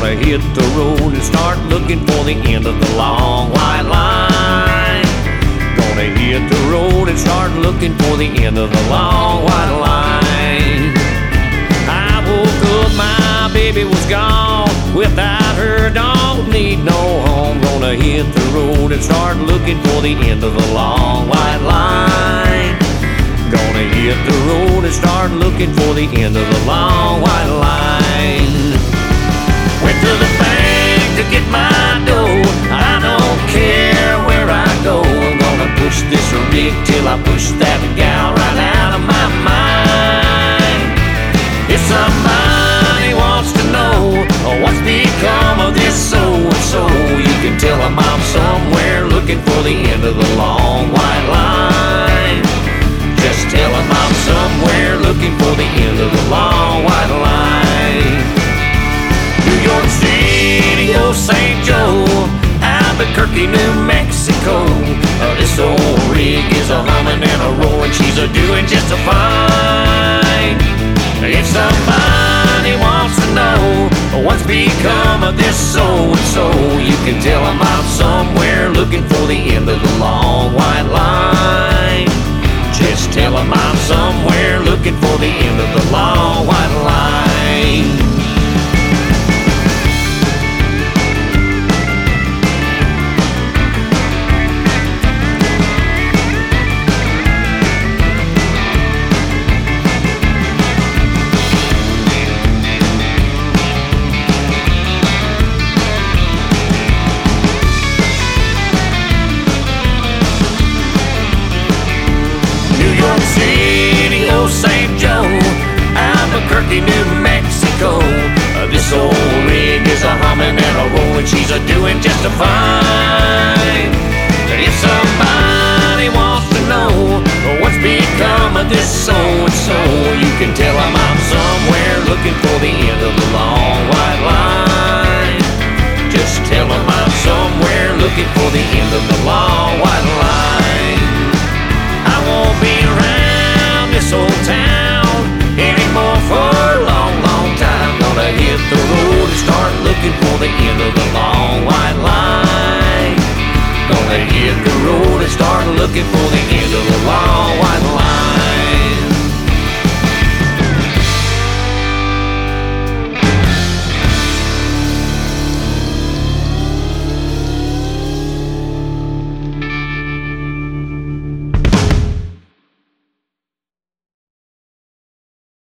Gonna hit the road and start looking for the end of the long white line. Gonna hit the road and start looking for the end of the long white line. I woke up, my baby was gone. Without her, don't need no home. Gonna hit the road and start looking for the end of the long white line. Gonna hit the road and start looking for the end of the long white line. Went to the bank to get my dough. I don't care where I go. I'm gonna push this rig till I push that gal right out of my mind. If somebody wants to know what's become of this so-and-so, you can tell them I'm somewhere looking for the end of the long white line. Just tell them I'm somewhere looking for the end of the long white line. New York City, oh St. Joe, Albuquerque, New Mexico. This old rig is a humming and a roaring, she's a doing just a fine. If somebody wants to know what's become of this so-and-so, you can tell them I'm somewhere looking for the end of the long white line. Just tell them I'm somewhere looking for the end of the long white line. St. Joe, Albuquerque, New Mexico. This old rig is a humming and a rolling, she's a doing just a fine. If somebody wants to know what's become of this so-and-so, you can tell them I'm somewhere looking for the end of the long white line. Just tell them I'm somewhere looking for the end of the long white line. I won't be around this old town anymore for a long, long time. Gonna hit the road and start looking for the